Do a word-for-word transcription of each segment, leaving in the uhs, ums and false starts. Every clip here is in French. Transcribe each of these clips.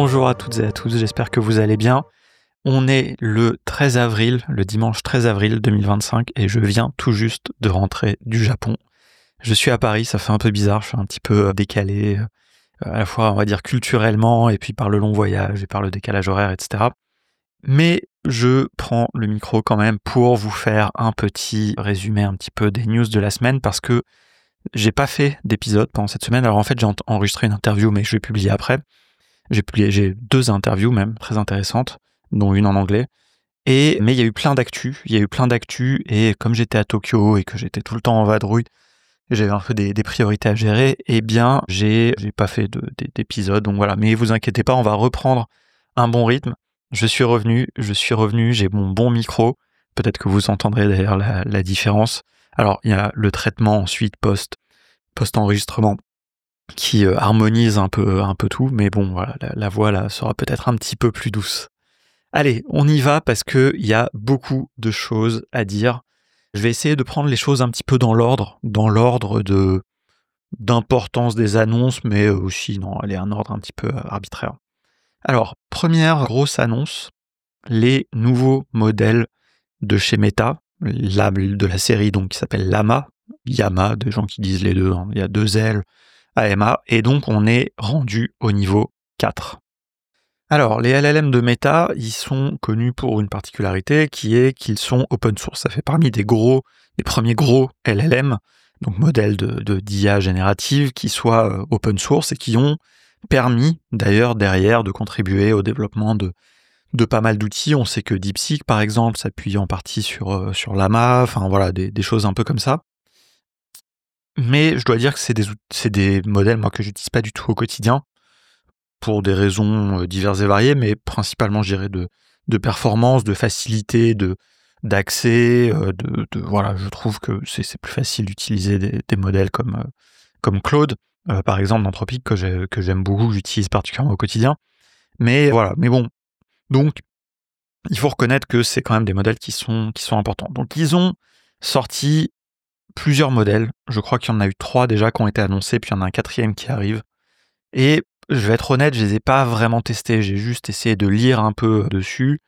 Bonjour à toutes et à tous, j'espère que vous allez bien. On est le treize avril, le dimanche treize avril deux mille vingt-cinq et je viens tout juste de rentrer du Japon. Je suis à Paris, ça fait un peu bizarre, je suis un petit peu décalé, à la fois on va dire culturellement et puis par le long voyage et par le décalage horaire, et cetera. Mais je prends le micro quand même pour vous faire un petit résumé un petit peu des news de la semaine parce que j'ai pas fait d'épisode pendant cette semaine. Alors en fait j'ai enregistré une interview mais je vais publier après. J'ai publié, j'ai deux interviews même, très intéressantes, dont une en anglais. Et, mais il y a eu plein d'actu, il y a eu plein d'actu, et comme j'étais à Tokyo et que j'étais tout le temps en vadrouille, j'avais un peu des, des priorités à gérer, eh bien, j'ai, j'ai pas fait de, d'épisode, donc voilà. Mais vous inquiétez pas, on va reprendre un bon rythme. Je suis revenu, je suis revenu, j'ai mon bon micro. Peut-être que vous entendrez d'ailleurs la, la différence. Alors, il y a le traitement ensuite post, post-enregistrement qui euh, harmonise un peu, un peu tout, mais bon, voilà, la, la voix là sera peut-être un petit peu plus douce. Allez, on y va parce que il y a beaucoup de choses à dire. Je vais essayer de prendre les choses un petit peu dans l'ordre, dans l'ordre de d'importance des annonces, mais aussi, non, allez, un ordre un petit peu arbitraire. Alors, première grosse annonce, les nouveaux modèles de chez Meta, la, de la série donc qui s'appelle Llama, Llama, des gens qui disent les deux, hein, il y a deux L, A M A, et donc on est rendu au niveau quatre. Alors, les L L M de Meta, ils sont connus pour une particularité qui est qu'ils sont open source. Ça fait parmi des gros, des premiers gros L L M, donc modèles de, de d'I A générative, qui soient open source et qui ont permis d'ailleurs derrière de contribuer au développement de, de pas mal d'outils. On sait que DeepSeek, par exemple, s'appuie en partie sur, sur Llama, enfin voilà, des, des choses un peu comme ça. Mais je dois dire que c'est des, c'est des modèles moi, que j'utilise pas du tout au quotidien, pour des raisons diverses et variées, mais principalement, je dirais, de, de performance, de facilité, de, d'accès, de, de voilà, je trouve que c'est, c'est plus facile d'utiliser des, des modèles comme, comme Claude, euh, par exemple, d'Anthropic, que, j'ai, que j'aime beaucoup, que j'utilise particulièrement au quotidien. Mais voilà, mais bon, donc, il faut reconnaître que c'est quand même des modèles qui sont, qui sont importants. Donc, ils ont sorti plusieurs modèles. Je crois qu'il y en a eu trois déjà qui ont été annoncés, puis il y en a un quatrième qui arrive. Et je vais être honnête, je les ai pas vraiment testés. J'ai juste essayé de lire un peu dessus.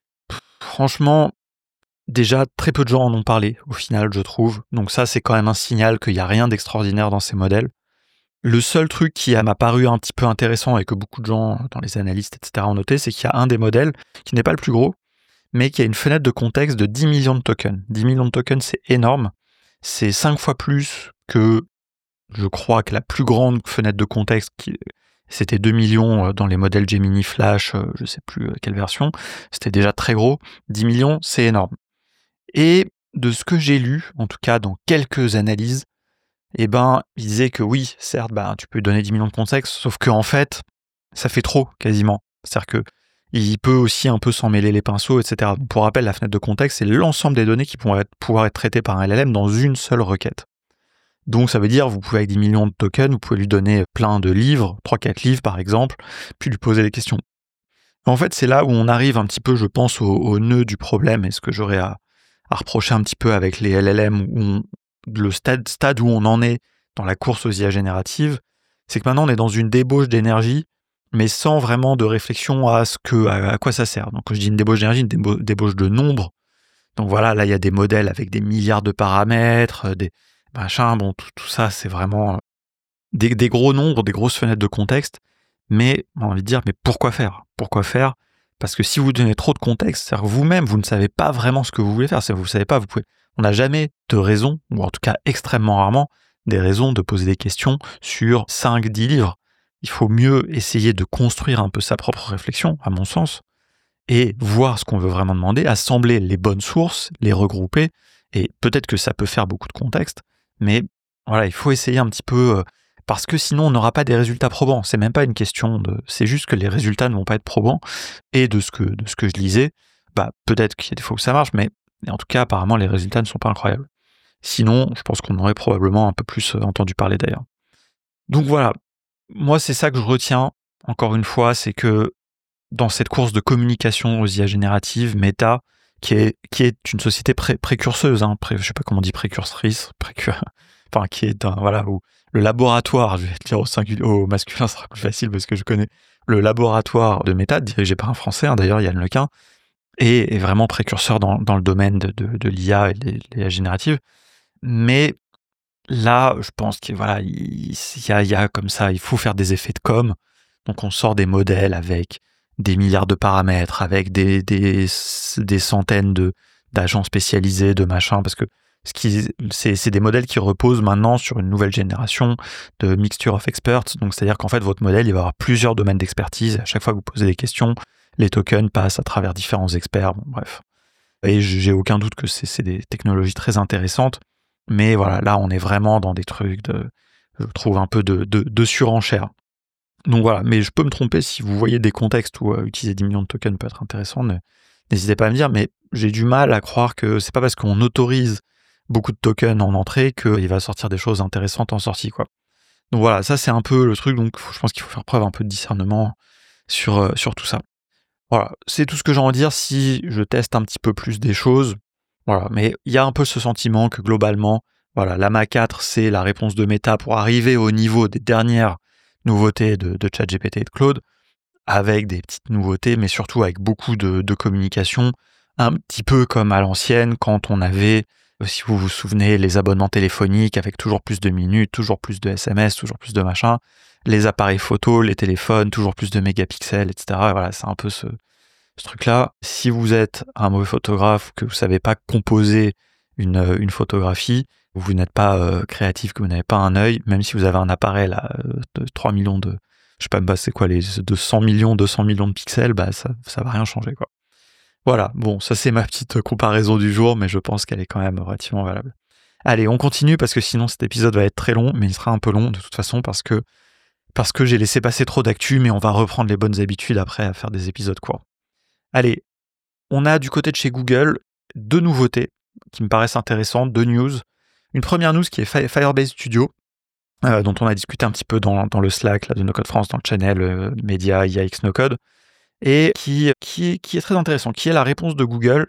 Franchement, déjà, très peu de gens en ont parlé, au final, je trouve. Donc ça, c'est quand même un signal qu'il n'y a rien d'extraordinaire dans ces modèles. Le seul truc qui m'a paru un petit peu intéressant et que beaucoup de gens, dans les analystes, et cetera, ont noté, c'est qu'il y a un des modèles qui n'est pas le plus gros, mais qui a une fenêtre de contexte de dix millions de tokens. dix millions de tokens, c'est énorme. C'est cinq fois plus que, je crois, que la plus grande fenêtre de contexte, qui, c'était deux millions dans les modèles Gemini Flash, je sais plus quelle version, c'était déjà très gros. dix millions, c'est énorme. Et de ce que j'ai lu, en tout cas dans quelques analyses, eh ben, il disait que oui, certes, bah, tu peux donner dix millions de contexte, sauf que en fait, ça fait trop, quasiment. C'est-à-dire que il peut aussi un peu s'en mêler les pinceaux, et cetera. Donc, pour rappel, la fenêtre de contexte, c'est l'ensemble des données qui pourraient être, pouvoir être traitées par un L L M dans une seule requête. Donc ça veut dire, vous pouvez avec dix millions de tokens, vous pouvez lui donner plein de livres, trois quatre livres par exemple, puis lui poser des questions. En fait, c'est là où on arrive un petit peu, je pense, au, au nœud du problème, et ce que j'aurais à, à reprocher un petit peu avec les L L M, où on, le stade, stade où on en est dans la course aux I A génératives, c'est que maintenant on est dans une débauche d'énergie, mais sans vraiment de réflexion à ce que, à, à quoi ça sert. Donc quand je dis une débauche d'énergie, une débo- débauche de nombre. Donc voilà, là il y a des modèles avec des milliards de paramètres, des machin, bon, tout, tout ça, c'est vraiment des, des gros nombres, des grosses fenêtres de contexte, mais on a envie de dire, mais pourquoi faire Pourquoi faire Parce que si vous donnez trop de contexte, c'est-à-dire que vous-même, vous ne savez pas vraiment ce que vous voulez faire, c'est-à-dire que vous ne savez pas, vous pouvez, on n'a jamais de raison, ou en tout cas extrêmement rarement, des raisons de poser des questions sur cinq dix livres. Il faut mieux essayer de construire un peu sa propre réflexion, à mon sens, et voir ce qu'on veut vraiment demander, assembler les bonnes sources, les regrouper, et peut-être que ça peut faire beaucoup de contexte, mais voilà, il faut essayer un petit peu, euh, parce que sinon on n'aura pas des résultats probants. C'est même pas une question de, c'est juste que les résultats ne vont pas être probants. Et de ce que de ce que je lisais, bah peut-être qu'il y a des fois où ça marche, mais en tout cas apparemment les résultats ne sont pas incroyables. Sinon, je pense qu'on aurait probablement un peu plus entendu parler d'ailleurs. Donc voilà, moi c'est ça que je retiens. Encore une fois, c'est que dans cette course de communication aux I A génératives, Meta, qui est, qui est une société pré- précurseuse, hein, pré, je sais pas comment on dit précurseuse, précur, enfin, qui est un, voilà, où le laboratoire, je vais dire au, singulier, au masculin, ce sera plus facile parce que je connais, le laboratoire de Meta, dirigé par un Français, hein, d'ailleurs Yann Lequin, est, est vraiment précurseur dans, dans le domaine de, de, de l'I A et de l'I A générative. Mais là, je pense qu'il voilà, il, il, y a, il y a comme ça, il faut faire des effets de com'. Donc on sort des modèles avec des milliards de paramètres, avec des, des, des centaines de, d'agents spécialisés, de machins, parce que ce qui, c'est, c'est des modèles qui reposent maintenant sur une nouvelle génération de mixture of experts. Donc c'est-à-dire qu'en fait, votre modèle, il va avoir plusieurs domaines d'expertise. À chaque fois que vous posez des questions, les tokens passent à travers différents experts. Bon, bref. Et j'ai aucun doute que c'est, c'est des technologies très intéressantes. Mais voilà, là, on est vraiment dans des trucs de, je trouve, un peu de, de, de surenchère. Donc voilà, mais je peux me tromper si vous voyez des contextes où euh, utiliser dix millions de tokens peut être intéressant, ne, n'hésitez pas à me dire, mais j'ai du mal à croire que c'est pas parce qu'on autorise beaucoup de tokens en entrée qu'il va sortir des choses intéressantes en sortie, quoi. Donc voilà, ça c'est un peu le truc, donc je pense qu'il faut faire preuve un peu de discernement sur, euh, sur tout ça. Voilà, c'est tout ce que j'ai envie de dire si je teste un petit peu plus des choses. Voilà, mais il y a un peu ce sentiment que globalement, voilà, Llama quatre, c'est la réponse de Meta pour arriver au niveau des dernières nouveautés de, de ChatGPT et de Claude, avec des petites nouveautés, mais surtout avec beaucoup de, de communication, un petit peu comme à l'ancienne, quand on avait, si vous vous souvenez, les abonnements téléphoniques avec toujours plus de minutes, toujours plus de S M S, toujours plus de machin, les appareils photo, les téléphones, toujours plus de mégapixels, et cetera. Et voilà, c'est un peu ce, ce truc-là. Si vous êtes un mauvais photographe, que vous savez pas composer une, une photographie, vous n'êtes pas euh, créatif, que vous n'avez pas un œil, même si vous avez un appareil là, de trois millions de, je sais pas, bah, c'est quoi, les de cent millions, deux cents millions de pixels, bah ça, ça va rien changer, quoi. Voilà, bon, ça c'est ma petite comparaison du jour, mais je pense qu'elle est quand même relativement valable. Allez, on continue, parce que sinon cet épisode va être très long, mais il sera un peu long de toute façon, parce que, parce que j'ai laissé passer trop d'actu, mais on va reprendre les bonnes habitudes après à faire des épisodes courts. Allez, on a du côté de chez Google deux nouveautés qui me paraissent intéressantes, deux news. Une première news qui est Firebase Studio, euh, dont on a discuté un petit peu dans, dans le Slack là, de No Code France, dans le channel euh, média I A X No Code, et qui, qui, qui est très intéressant, qui est la réponse de Google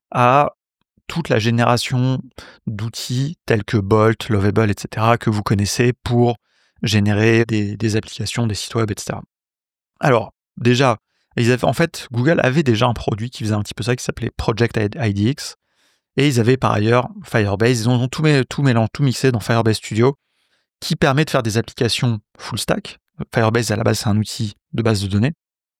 à toute la génération d'outils tels que Bolt, Lovable, et cetera, que vous connaissez pour générer des, des applications, des sites web, et cetera. Alors, déjà, ils avaient, en fait, Google avait déjà un produit qui faisait un petit peu ça, qui s'appelait Project I D X, et ils avaient par ailleurs Firebase, ils ont tout, tout mélangé, tout mixé dans Firebase Studio, qui permet de faire des applications full stack. Firebase, à la base, c'est un outil de base de données,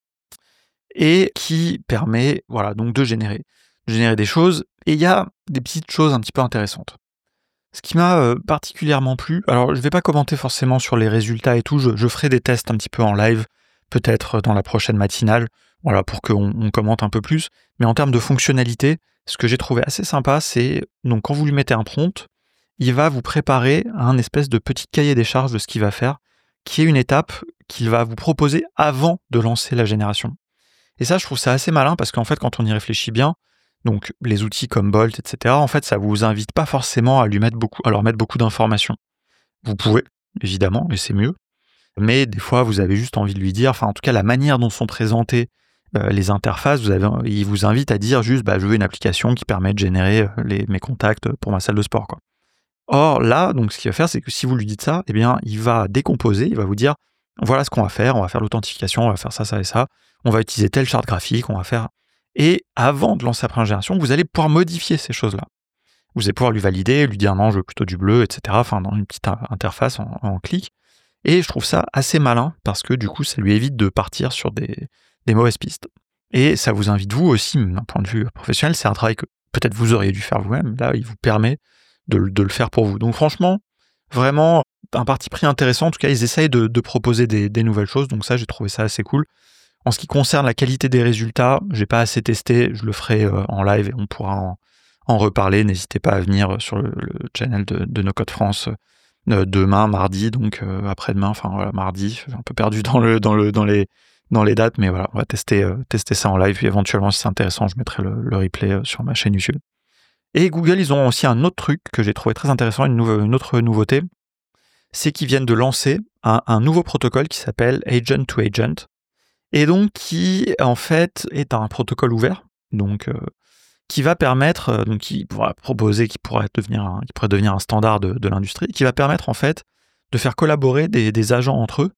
et qui permet, voilà, donc de générer, de générer des choses, et il y a des petites choses un petit peu intéressantes. Ce qui m'a euh, particulièrement plu, alors je vais pas commenter forcément sur les résultats et tout, je, je ferai des tests un petit peu en live, peut-être dans la prochaine matinale, voilà, pour qu'on on commente un peu plus, mais en termes de fonctionnalité, ce que j'ai trouvé assez sympa, c'est, donc quand vous lui mettez un prompt, il va vous préparer un espèce de petit cahier des charges de ce qu'il va faire, qui est une étape qu'il va vous proposer avant de lancer la génération. Et ça, je trouve ça assez malin, parce qu'en fait, quand on y réfléchit bien, donc les outils comme Bolt, et cetera, en fait, ça vous invite pas forcément à lui mettre beaucoup, à leur mettre beaucoup d'informations. Vous pouvez, évidemment, et c'est mieux, mais des fois, vous avez juste envie de lui dire, enfin, en tout cas, la manière dont sont présentées euh, les interfaces, vous avez, il vous invite à dire juste, bah, je veux une application qui permet de générer les, mes contacts pour ma salle de sport, quoi. Or, là, donc, ce qu'il va faire, c'est que si vous lui dites ça, eh bien, il va décomposer, il va vous dire, voilà ce qu'on va faire, on va faire l'authentification, on va faire ça, ça et ça, on va utiliser telle charte graphique, on va faire... Et avant de lancer la première génération, vous allez pouvoir modifier ces choses-là. Vous allez pouvoir lui valider, lui dire non, je veux plutôt du bleu, et cetera. Enfin, dans une petite interface en, en clic. Et je trouve ça assez malin, parce que du coup, ça lui évite de partir sur des, des mauvaises pistes. Et ça vous invite, vous aussi, d'un point de vue professionnel, c'est un travail que peut-être vous auriez dû faire vous-même. Là, il vous permet de, de le faire pour vous. Donc franchement, vraiment, un parti pris intéressant. En tout cas, ils essayent de, de proposer des, des nouvelles choses. Donc ça, j'ai trouvé ça assez cool. En ce qui concerne la qualité des résultats, j'ai pas assez testé, je le ferai euh, en live et on pourra en, en reparler. N'hésitez pas à venir sur le, le channel de, de No Code France euh, demain, mardi, donc euh, après-demain, enfin voilà, mardi. Je suis un peu perdu dans, le, dans, le, dans, les, dans les dates, mais voilà, on va tester, euh, tester ça en live. Puis éventuellement, si c'est intéressant, je mettrai le, le replay euh, sur ma chaîne YouTube. Et Google, ils ont aussi un autre truc que j'ai trouvé très intéressant, une, nouve, une autre nouveauté, c'est qu'ils viennent de lancer un, un nouveau protocole qui s'appelle Agent to Agent, et donc qui en fait est un protocole ouvert, donc euh, qui va permettre, euh, donc qui pourra proposer, qui pourrait devenir un, qui pourrait devenir un standard de, de l'industrie, qui va permettre en fait de faire collaborer des, des agents entre eux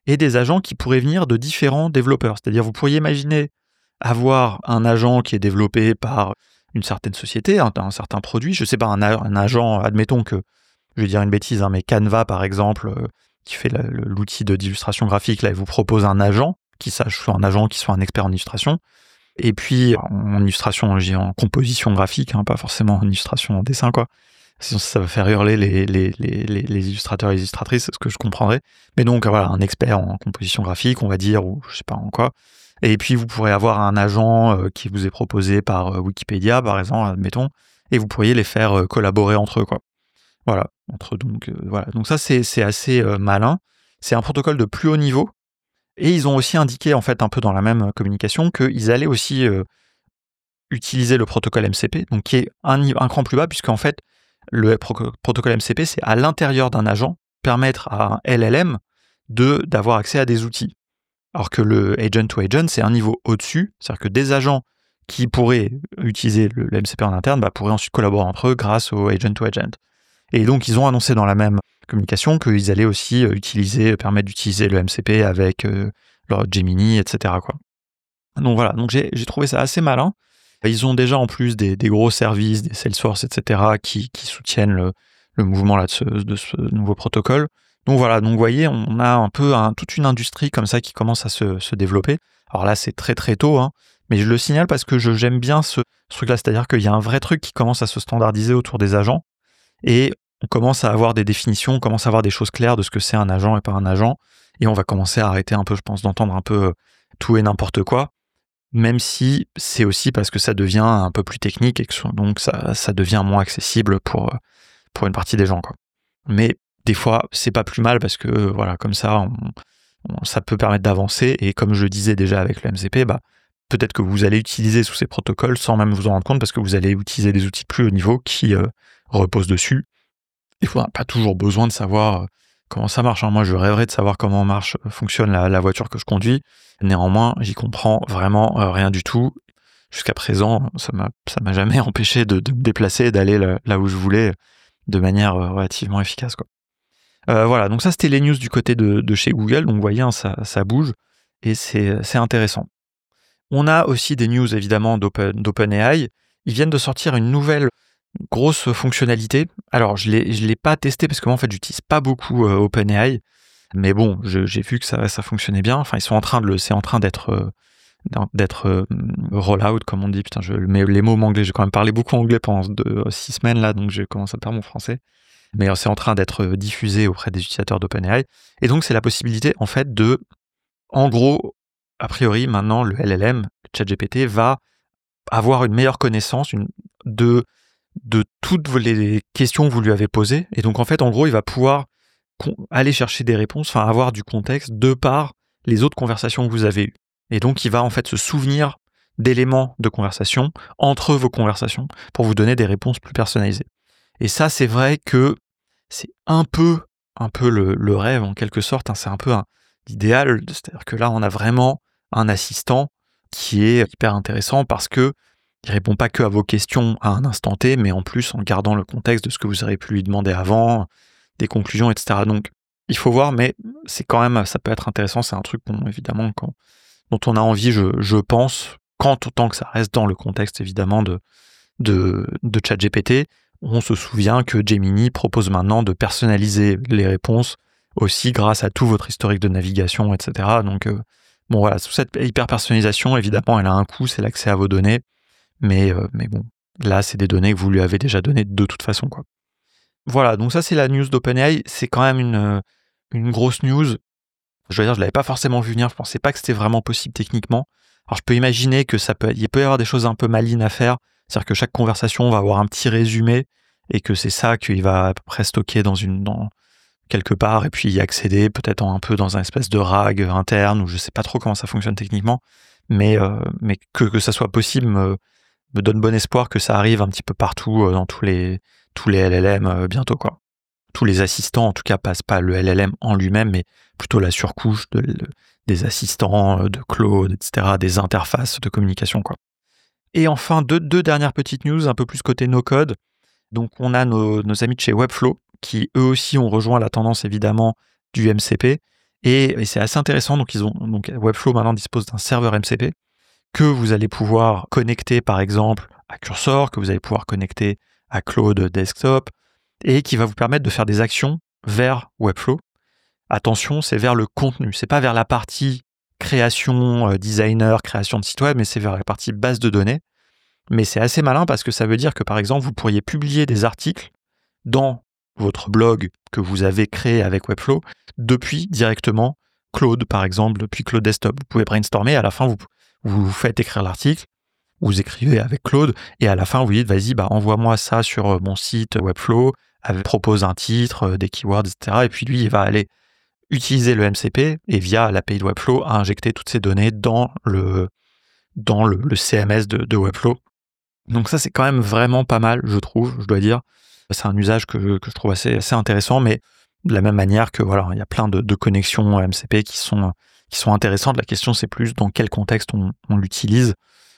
et des agents qui pourraient venir de différents développeurs. C'est-à-dire, vous pourriez imaginer avoir un agent qui est développé par une certaine société, un, un certain produit, je sais pas, un, un agent, admettons que, je vais dire une bêtise, hein, mais Canva par exemple, euh, qui fait la, le, l'outil de, d'illustration graphique, là, il vous propose un agent, qui sache soit un agent, qui soit un expert en illustration, et puis en illustration, je dis en composition graphique, hein, pas forcément en illustration en dessin, quoi. Sinon ça va faire hurler les, les, les, les, les illustrateurs et les illustratrices, c'est ce que je comprendrais. Mais donc voilà, un expert en composition graphique, on va dire, ou je sais pas en quoi. Et puis vous pourrez avoir un agent euh, qui vous est proposé par euh, Wikipédia, par exemple, admettons, et vous pourriez les faire euh, collaborer entre eux, quoi. Voilà, entre donc euh, voilà. Donc ça c'est c'est assez euh, malin. C'est un protocole de plus haut niveau. Et ils ont aussi indiqué, en fait, un peu dans la même communication, qu'ils allaient aussi euh, utiliser le protocole M C P, donc qui est un, un cran plus bas, puisqu'en fait, le pro- protocole M C P, c'est à l'intérieur d'un agent, permettre à un L L M de, d'avoir accès à des outils. Alors que le agent to agent, c'est un niveau au-dessus, c'est-à-dire que des agents qui pourraient utiliser le, le M C P en interne bah, pourraient ensuite collaborer entre eux grâce au agent to agent. Et donc, ils ont annoncé dans la même communication qu'ils allaient aussi utiliser, permettre d'utiliser le M C P avec euh, leur Gemini, et cetera, quoi. Donc voilà, donc j'ai, j'ai trouvé ça assez malin. Ils ont déjà en plus des, des gros services, des Salesforce, et cetera, qui, qui soutiennent le, le mouvement là, de, ce, de ce nouveau protocole. Donc voilà, donc vous voyez, on a un peu un, toute une industrie comme ça qui commence à se, se développer. Alors là, c'est très très tôt, hein, mais je le signale parce que je, j'aime bien ce, ce truc-là, c'est-à-dire qu'il y a un vrai truc qui commence à se standardiser autour des agents. Et on commence à avoir des définitions, on commence à avoir des choses claires de ce que c'est un agent et pas un agent, et on va commencer à arrêter un peu, je pense, d'entendre un peu tout et n'importe quoi, même si c'est aussi parce que ça devient un peu plus technique et que donc ça, ça devient moins accessible pour, pour une partie des gens, quoi. Mais des fois, c'est pas plus mal parce que, voilà, comme ça, on, on, ça peut permettre d'avancer, et comme je le disais déjà avec le M C P, bah, peut-être que vous allez utiliser sous ces protocoles sans même vous en rendre compte parce que vous allez utiliser des outils de plus haut niveau qui euh, reposent dessus. Il faudra pas toujours besoin de savoir comment ça marche. Moi, je rêverais de savoir comment marche, fonctionne la, la voiture que je conduis. Néanmoins, j'y comprends vraiment euh, rien du tout. Jusqu'à présent, ça m'a, ça m'a jamais empêché de, de me déplacer et d'aller là, là où je voulais de manière euh, relativement efficace, quoi. Euh, voilà, donc ça, c'était les news du côté de, de chez Google. Donc, vous voyez, hein, ça, ça bouge et c'est, c'est intéressant. On a aussi des news, évidemment, d'Open, d'OpenAI. Ils viennent de sortir une nouvelle grosse fonctionnalité. Alors, je l'ai, je l'ai pas testé parce que moi, en fait, j'utilise pas beaucoup euh, OpenAI. Mais bon, je, j'ai vu que ça, ça fonctionnait bien. Enfin, ils sont en train de le, c'est en train d'être, euh, d'être euh, roll-out, comme on dit. Putain, je mets les mots anglais. J'ai quand même parlé beaucoup anglais pendant deux, six semaines là, donc j'ai commencé à perdre mon français. Mais c'est en train d'être diffusé auprès des utilisateurs d'OpenAI. Et donc, c'est la possibilité, en fait, de, en gros, a priori, maintenant, le L L M, le ChatGPT, va avoir une meilleure connaissance une, de, de toutes les questions que vous lui avez posées. Et donc, en fait, en gros, il va pouvoir con- aller chercher des réponses, enfin, avoir du contexte de par les autres conversations que vous avez eues. Et donc, il va, en fait, se souvenir d'éléments de conversation entre vos conversations pour vous donner des réponses plus personnalisées. Et ça, c'est vrai que c'est un peu, un peu le, le rêve, en quelque sorte, hein, c'est un peu un, l'idéal, c'est-à-dire que là, on a vraiment un assistant qui est hyper intéressant parce que il répond pas que à vos questions à un instant T, mais en plus en gardant le contexte de ce que vous auriez pu lui demander avant, des conclusions, et cetera. Donc, il faut voir, mais c'est quand même, ça peut être intéressant, c'est un truc, bon, évidemment, quand, dont on a envie, je, je pense, quand autant que ça reste dans le contexte, évidemment, de, de, de ChatGPT. On se souvient que Gemini propose maintenant de personnaliser les réponses aussi grâce à tout votre historique de navigation, et cetera. Donc, euh, bon, voilà, cette hyper-personnalisation, évidemment, elle a un coût, c'est l'accès à vos données. Mais, euh, mais bon, là, c'est des données que vous lui avez déjà données de toute façon, quoi. Voilà, donc ça, c'est la news d'OpenAI. C'est quand même une, une grosse news. Je veux dire, je l'avais pas forcément vu venir. Je pensais pas que c'était vraiment possible techniquement. Alors, je peux imaginer que ça peut, il peut y avoir des choses un peu malines à faire. C'est-à-dire que chaque conversation va avoir un petit résumé et que c'est ça qu'il va à peu près stocker dans une, dans quelque part et puis y accéder peut-être en un peu dans un espèce de RAG interne ou je sais pas trop comment ça fonctionne techniquement. Mais, euh, mais que, que ça soit possible me, me donne bon espoir que ça arrive un petit peu partout euh, dans tous les, tous les L L M euh, bientôt, quoi. Tous les assistants, en tout cas, passent pas le L L M en lui-même, mais plutôt la surcouche de, de, des assistants, de Claude, et cetera, des interfaces de communication, quoi. Et enfin, deux, deux dernières petites news, un peu plus côté no-code. Donc, on a nos, nos amis de chez Webflow, qui eux aussi ont rejoint la tendance, évidemment, du M C P, Et, et c'est assez intéressant. Donc, ils ont, donc Webflow maintenant dispose d'un serveur M C P que vous allez pouvoir connecter par exemple à Cursor, que vous allez pouvoir connecter à Claude Desktop, et qui va vous permettre de faire des actions vers Webflow. Attention, c'est vers le contenu, c'est pas vers la partie création, euh, designer, création de site web, mais c'est vers la partie base de données. Mais c'est assez malin parce que ça veut dire que par exemple, vous pourriez publier des articles dans votre blog que vous avez créé avec Webflow depuis directement Claude, par exemple, depuis Claude Desktop. Vous pouvez brainstormer, à la fin, vous, vous faites écrire l'article, vous écrivez avec Claude, et à la fin, vous dites, vas-y, bah, envoie-moi ça sur mon site Webflow, avec, propose un titre, des keywords, et cetera. Et puis lui, il va aller utiliser le M C P et via l'A P I de Webflow, à injecter toutes ces données dans le, dans le, le C M S de, de Webflow. Donc ça, c'est quand même vraiment pas mal, je trouve, je dois dire. C'est un usage que je, que je trouve assez, assez intéressant, mais de la même manière que voilà, il y a plein de, de connexions M C P qui sont, qui sont intéressantes. La question, c'est plus dans quel contexte on, on l'utilise.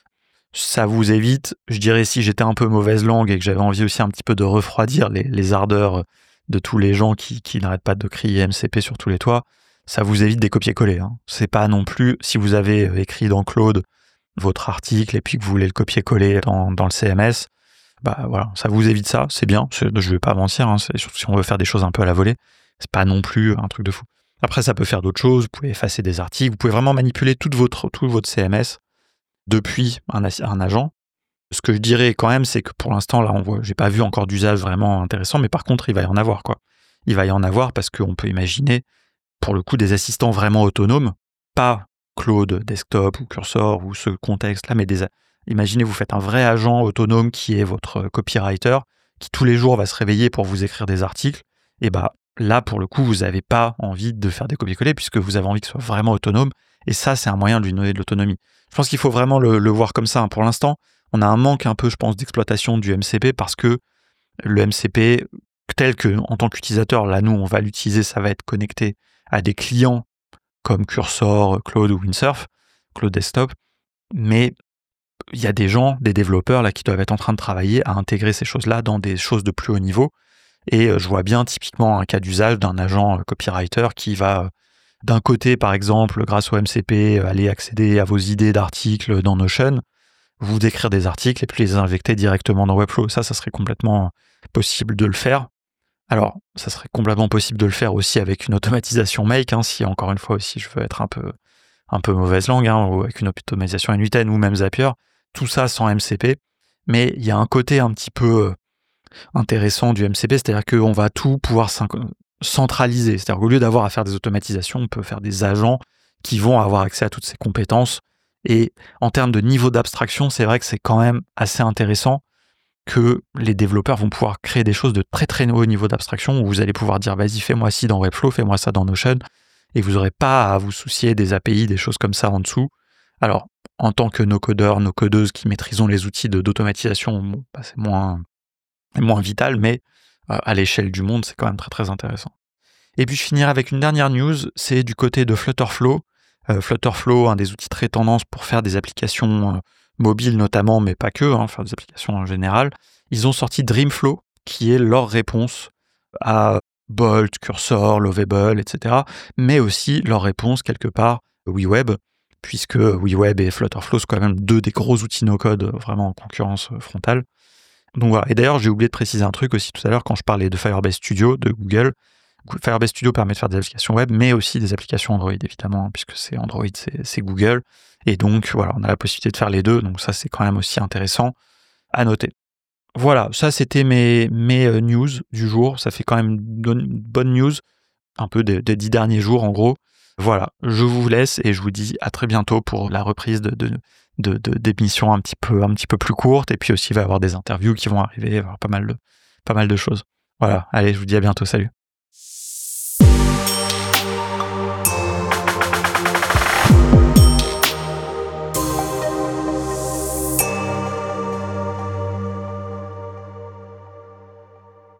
Ça vous évite, je dirais, si j'étais un peu mauvaise langue et que j'avais envie aussi un petit peu de refroidir les, les ardeurs de tous les gens qui, qui n'arrêtent pas de crier M C P sur tous les toits, ça vous évite des copier-coller. Hein. C'est pas non plus, si vous avez écrit dans Claude votre article et puis que vous voulez le copier-coller dans, dans le C M S, bah voilà, ça vous évite ça, c'est bien, c'est, je vais pas mentir, hein, c'est, surtout si on veut faire des choses un peu à la volée, c'est pas non plus un truc de fou. Après, ça peut faire d'autres choses, vous pouvez effacer des articles, vous pouvez vraiment manipuler tout votre, tout votre C M S depuis un, un agent. Ce que je dirais quand même, c'est que pour l'instant, là, on voit, j'ai pas vu encore d'usage vraiment intéressant, mais par contre, il va y en avoir, quoi. Il va y en avoir parce qu'on peut imaginer, pour le coup, des assistants vraiment autonomes, pas Claude Desktop ou Cursor ou ce contexte-là, mais des, imaginez, vous faites un vrai agent autonome qui est votre copywriter, qui tous les jours va se réveiller pour vous écrire des articles, et bah là, pour le coup, vous n'avez pas envie de faire des copier-coller puisque vous avez envie que ce soit vraiment autonome, et ça, c'est un moyen de lui donner de l'autonomie. Je pense qu'il faut vraiment le, le voir comme ça. Hein. Pour l'instant, on a un manque un peu, je pense, d'exploitation du M C P parce que le M C P, tel que en tant qu'utilisateur, là, nous, on va l'utiliser, ça va être connecté à des clients comme Cursor, Claude ou Windsurf, Claude Desktop, mais il y a des gens, des développeurs là qui doivent être en train de travailler à intégrer ces choses-là dans des choses de plus haut niveau. Et je vois bien typiquement un cas d'usage d'un agent copywriter qui va, d'un côté, par exemple, grâce au M C P, aller accéder à vos idées d'articles dans Notion, vous écrire des articles et puis les injecter directement dans Webflow. Ça, ça serait complètement possible de le faire. Alors, ça serait complètement possible de le faire aussi avec une automatisation Make, hein, si encore une fois aussi je veux être un peu, un peu mauvaise langue, hein, ou avec une automatisation N huit N ou même Zapier, tout ça sans M C P. Mais il y a un côté un petit peu intéressant du M C P, c'est-à-dire qu'on va tout pouvoir centraliser. C'est-à-dire qu'au lieu d'avoir à faire des automatisations, on peut faire des agents qui vont avoir accès à toutes ces compétences. Et en termes de niveau d'abstraction, c'est vrai que c'est quand même assez intéressant que les développeurs vont pouvoir créer des choses de très très haut niveau d'abstraction où vous allez pouvoir dire vas-y, fais-moi ci dans Webflow, fais-moi ça dans Notion, et vous n'aurez pas à vous soucier des A P I, des choses comme ça en dessous. Alors, en tant que no-codeurs, no-codeuses qui maîtrisons les outils de, d'automatisation, bon, bah, c'est moins, moins vital, mais euh, à l'échelle du monde, c'est quand même très très intéressant. Et puis je finirai avec une dernière news, c'est du côté de Flutterflow. Euh, Flutterflow, un des outils très tendance pour faire des applications euh, mobiles notamment, mais pas que, hein, faire des applications en général. Ils ont sorti Dreamflow, qui est leur réponse à Bolt, Cursor, Lovable, et cetera, mais aussi leur réponse quelque part WeWeb, puisque WeWeb et Flutterflow sont quand même deux des gros outils no-code vraiment en concurrence frontale. Donc voilà. Et d'ailleurs, j'ai oublié de préciser un truc aussi tout à l'heure quand je parlais de Firebase Studio de Google. Firebase Studio permet de faire des applications web, mais aussi des applications Android, évidemment, puisque c'est Android, c'est, c'est Google. Et donc, voilà, on a la possibilité de faire les deux. Donc ça, c'est quand même aussi intéressant à noter. Voilà, ça, c'était mes, mes news du jour. Ça fait quand même une bonne news, un peu des, des dix derniers jours, en gros. Voilà, je vous laisse et je vous dis à très bientôt pour la reprise de, de, de, de d'émissions un petit peu, un petit peu plus courtes. Et puis aussi, il va y avoir des interviews qui vont arriver, il va y avoir pas mal de, pas mal de choses. Voilà, allez, je vous dis à bientôt, salut.